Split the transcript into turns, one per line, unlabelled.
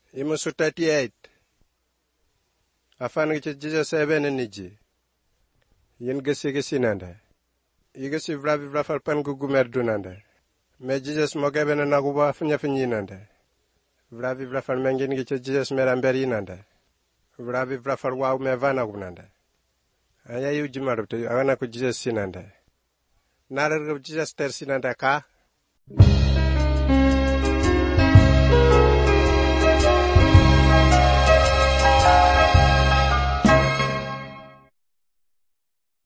Imusu 38. Afan gichi Jesus even niji. Yin gisi nanda. Igisi vra falpan gugumer dunanda. Me Jesus mogeben na guba fnya nanda. Vra fal mengin gichi Jesus meramberi nanda. Vra fal wow me vana gunanda. Aya yu jimarubte agana ku Jesus sinanda. Narar Jesus ter sinanda ka.